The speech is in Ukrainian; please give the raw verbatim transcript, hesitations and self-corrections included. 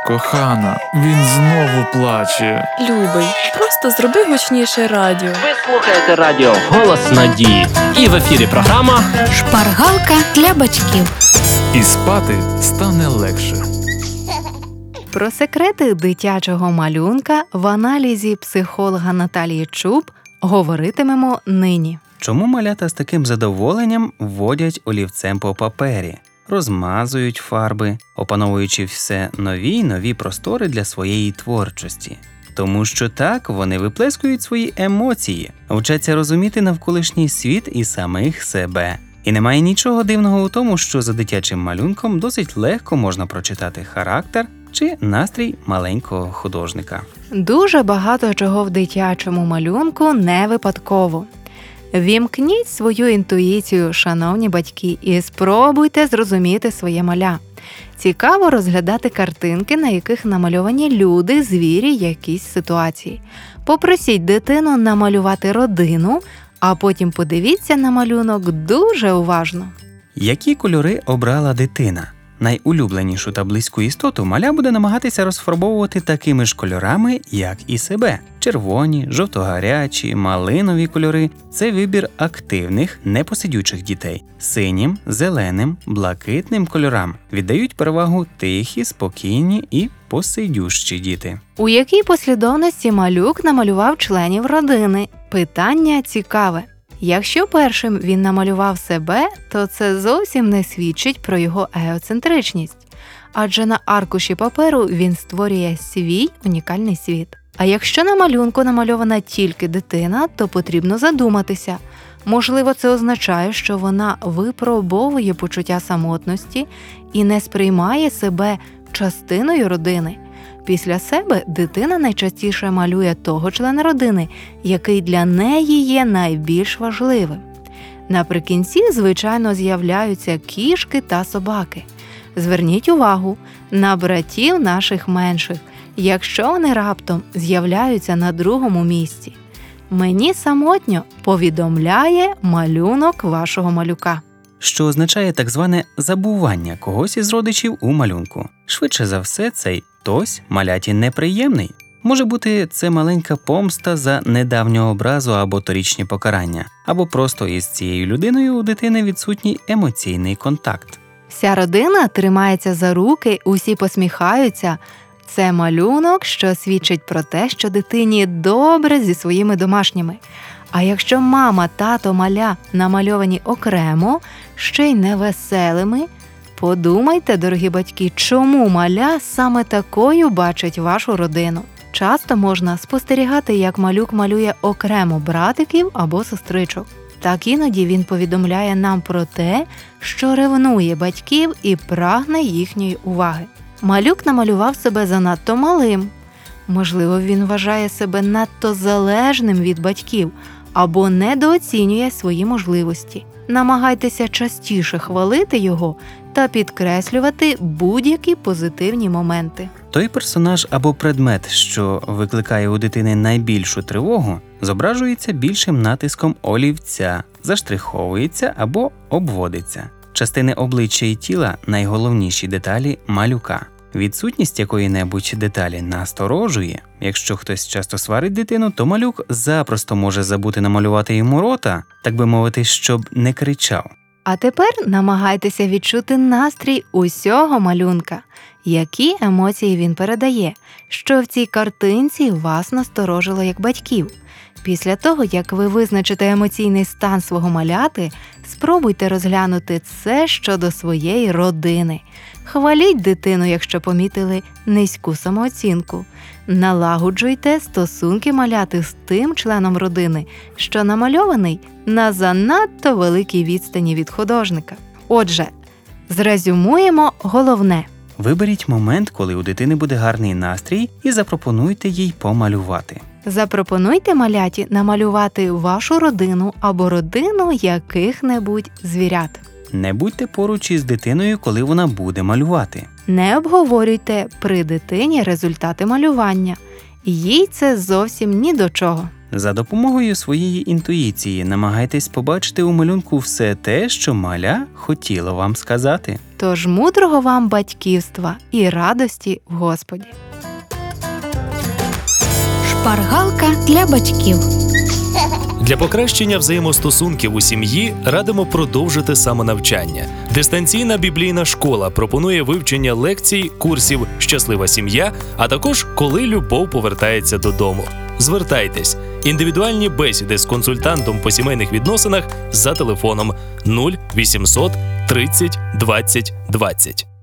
Кохана, він знову плаче. Любий, просто зроби гучніше радіо. Ви слухаєте радіо «Голос надії». І в ефірі програма «Шпаргалка для батьків». І спати стане легше. Про секрети дитячого малюнка в аналізі психолога Наталії Чуб говоритимемо нині. Чому малята з таким задоволенням водять олівцем по папері, розмазують фарби, опановуючи все нові й нові простори для своєї творчості? Тому що так вони виплескують свої емоції, вчаться розуміти навколишній світ і самих себе. І немає нічого дивного у тому, що за дитячим малюнком досить легко можна прочитати характер чи настрій маленького художника. Дуже багато чого в дитячому малюнку не випадково. Вімкніть свою інтуїцію, шановні батьки, і спробуйте зрозуміти своє маля. Цікаво розглядати картинки, на яких намальовані люди, звірі, якісь ситуації. Попросіть дитину намалювати родину, а потім подивіться на малюнок дуже уважно. Які кольори обрала дитина? Найулюбленішу та близьку істоту маля буде намагатися розфарбовувати такими ж кольорами, як і себе. Червоні, жовто-гарячі, малинові кольори – це вибір активних, непосидючих дітей. Синім, зеленим, блакитним кольорам віддають перевагу тихі, спокійні і посидющі діти. У якій послідовності малюк намалював членів родини? Питання цікаве. Якщо першим він намалював себе, то це зовсім не свідчить про його егоцентричність. Адже на аркуші паперу він створює свій унікальний світ. А якщо на малюнку намальована тільки дитина, то потрібно задуматися. Можливо, це означає, що вона випробовує почуття самотності і не сприймає себе частиною родини. Після себе дитина найчастіше малює того члена родини, який для неї є найбільш важливим. Наприкінці, звичайно, з'являються кішки та собаки. Зверніть увагу на братів наших менших, якщо вони раптом з'являються на другому місці. «Мені самотньо» повідомляє малюнок вашого малюка. Що означає так зване забування когось із родичів у малюнку. Швидше за все, цей хтось маляті неприємний. Може бути, це маленька помста за недавню образу або торічні покарання, або просто із цією людиною у дитини відсутній емоційний контакт. Вся родина тримається за руки, усі посміхаються. Це малюнок, що свідчить про те, що дитині добре зі своїми домашніми. А якщо мама, тато, маля намальовані окремо, ще й невеселими, подумайте, дорогі батьки, чому маля саме такою бачить вашу родину. Часто можна спостерігати, як малюк малює окремо братиків або сестричок. Так іноді він повідомляє нам про те, що ревнує батьків і прагне їхньої уваги. Малюк намалював себе занадто малим. Можливо, він вважає себе надто залежним від батьків або недооцінює свої можливості. Намагайтеся частіше хвалити його та підкреслювати будь-які позитивні моменти. Той персонаж або предмет, що викликає у дитини найбільшу тривогу, зображується більшим натиском олівця, заштриховується або обводиться. Частини обличчя і тіла – найголовніші деталі малюка. Відсутність якої-небудь деталі насторожує. Якщо хтось часто сварить дитину, то малюк запросто може забути намалювати йому рота, так би мовити, щоб не кричав. А тепер намагайтеся відчути настрій усього малюнка. Які емоції він передає, що в цій картинці вас насторожило як батьків. Після того, як ви визначите емоційний стан свого маляти, спробуйте розглянути це щодо своєї родини. Хваліть дитину, якщо помітили низьку самооцінку. Налагоджуйте стосунки маляти з тим членом родини, що намальований на занадто великій відстані від художника. Отже, зрезюмуємо головне. Виберіть момент, коли у дитини буде гарний настрій, і запропонуйте їй помалювати. Запропонуйте маляті намалювати вашу родину або родину яких-небудь звірят. Не будьте поруч із дитиною, коли вона буде малювати. Не обговорюйте при дитині результати малювання. Їй це зовсім ні до чого. За допомогою своєї інтуїції намагайтесь побачити у малюнку все те, що маля хотіла вам сказати. Тож мудрого вам батьківства і радості в Господі. Шпаргалка для батьків. Для покращення взаємостосунків у сім'ї радимо продовжити самонавчання. Дистанційна біблійна школа пропонує вивчення лекцій, курсів «Щаслива сім'я», а також «Коли любов повертається додому». Звертайтесь. Індивідуальні бесіди з консультантом по сімейних відносинах за телефоном нуль вісімсот тридцять двадцять двадцять.